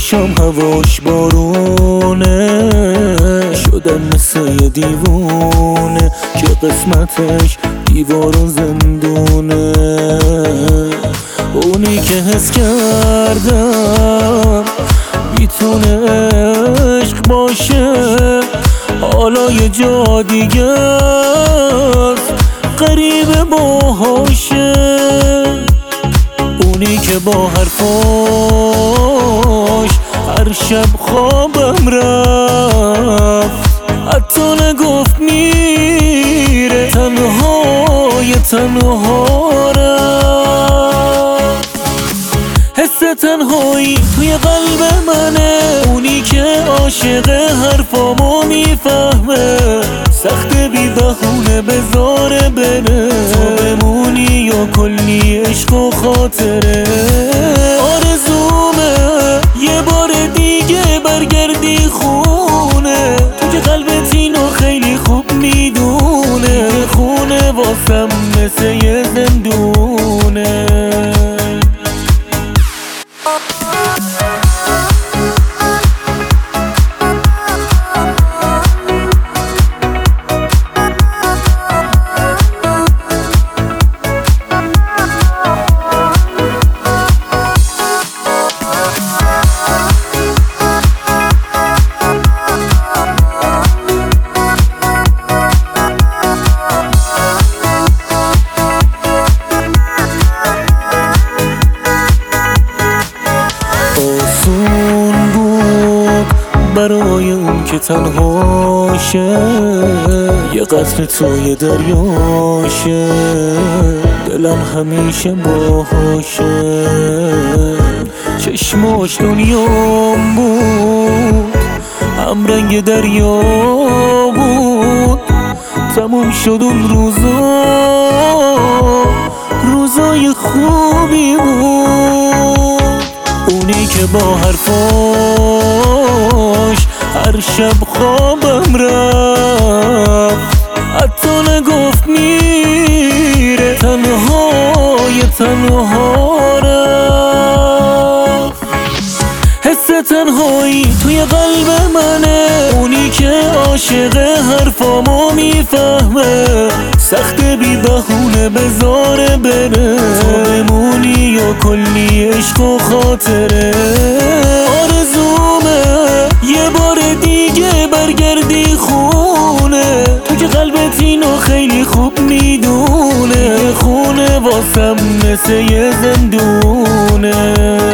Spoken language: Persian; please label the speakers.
Speaker 1: چشام هواش بارونه، شدم مثل یه دیوونه که قسمتش دیوار و زندونه. اونی که حس کردم میتونه عشق باشه، حالا یه جا دیگه است غریبه باهاشه. اونی که با حرفاش هر شب خوابم رفت، حتی نگفت میره تنهای تنها رفت. حس تنهایی توی قلب منه، اونی که عاشق حرفامو میفهمه، سخت بی بهونه بذاره بره، تو بمونی یا کلی عشق و خاطره. آرزومه یه بار دیگه برگردی خونه، تو که قلبت اینو خیلی خوب میدونه، خونه واسم مثل یه زندونه. آسون بود برای اون که تنهاشه، یه قطره توی دریاشه، دلم همیشه باهاشه. چشماش دنیام بود، هم رنگ دریا بود، تموم شد اون روزای خوبی بود. اونی که با حرفاش هر شب خوابم رفت، حتی نگفت میره تنهای تنها رفت. حس تنهایی توی قلب منه، اونی که عاشق حرفامو میفهمه، سخت بی بهونه بذاره بره، تو بمونی یا کلی عشق و خاطره. آرزومه یه بار دیگه برگردی خونه، تو که قلبت اینو خیلی خوب میدونه، خونه واسم مثل یه زندونه.